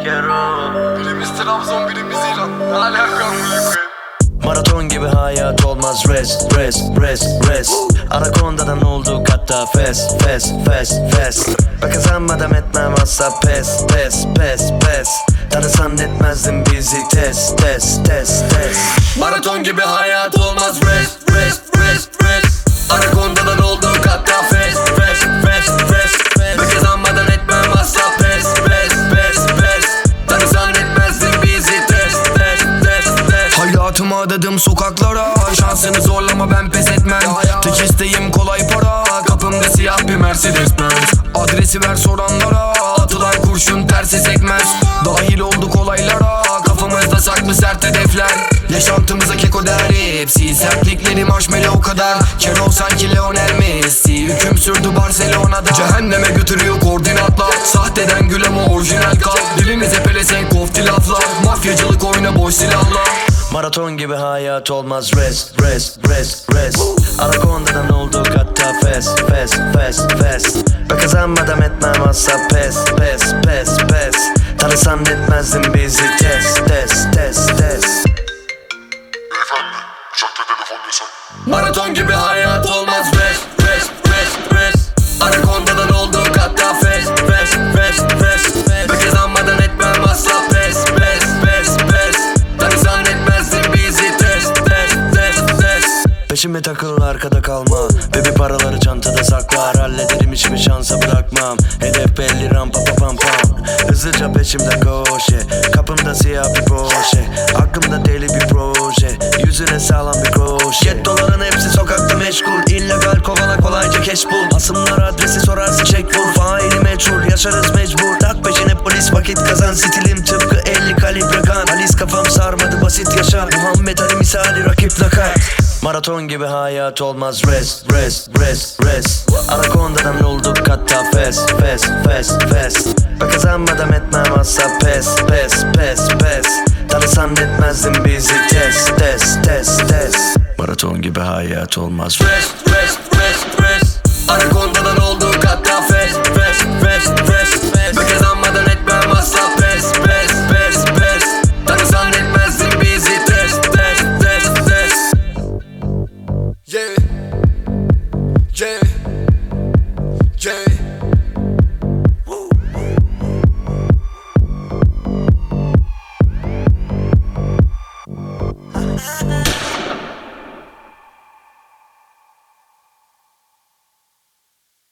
Kero. Birimiz Trabzon, birimiz İran. Ne alakam bu? Maraton gibi hayat olmaz, rest, rest, rest, rest. Anaconda'dan olduk hatta fes, fes, fes, fes. Ve kazanmadan etmem asla pes, pes, pes, pes. Tanısan etmezdin bizi test, test, test, test. Maraton gibi hayat olmaz, rest, rest, rest, rest. Anaconda'dan olduk hatta fes, fes, fes, fes. Ve kazanmadan etmem asla pes, pes, pes, pes. Tanısan etmezdin bizi test, test, test, test. Hayatımı adadım sokaklara, şansını zorlama ben pes etmem. Tek isteğim kolay para, kapımda siyah bir Mercedes Benz. Adresi ver soranlara, atılan kurşun tersi sekmez. Dahil olduk olaylara, kafamızda saklı sert hedefler. Yaşantımıza keko der hepsi, sertlikleri marshmallow kadar. Kero sanki Lionel Messi, hüküm sürdü Barcelona'da. Cehenneme götürüyor koordinatlar, sahteden gül ama orijinal kal. Dilimize pelesenk kofti laflar, mafyacılık oyna boş silahlar. Maraton gibi hayat olmaz, rest, rest, rest, rest. Anaconda'dan olduk hatta fes, fes, fes, fes. Ve kazanmadan etmem asla pes, pes, pes, pes. Tanısan etmezdin bizi test, test, test, test. Beyefendi, uçakta telefon yasak. Maraton gibi hayat olmaz, rest, rest, rest, rest. Anaconda'dan olduk hatta fes, fes, fes, fes. Ve kazanmadan etmem asla pes, pes, pes, pes. Tanısan etmezdin bizi test, test, test, test. Peşime takıl arkada kalma, bebi paraları çantada saklar. Hallederim hiçbir şansa bırakmam. Hedef belli rampa pa pam pam. Hızlıca peşimde koşe, kapımda siyah bir Porsche. Aklımda deli bir proje, yüzüne sağlam bir kroşe. Jet doların hepsi sokakta meşgul, illegal kovala kolayca cash bul. Asımlar adresi sorarsa çek vur, faili meçhul yaşarız mecbur. Tak peşine polis vakit kazan, stilim tıpkı 50 kalibre kan. Halis kafam sarmadı basit yaşam, Muhammed Ali misali rakip nakat. Maraton gibi hayat olmaz, rest, rest, rest, rest. Anaconda'dan olduk hatta fes, fes, fes, fes. Ve kazanmadan etmem asla pes, pes, pes, pes. Tanısan etmezdin bizi test, test, test, test. Maraton gibi hayat olmaz, Rest, rest, rest, rest. Anaconda'dan olduk hatta fes, fes, fes, fes. Ve kazanmadan etmem asla pes, pes, pes, pes. Tanısan etmezdin bizi test, test, test, test. Yeah, yeah, yeah.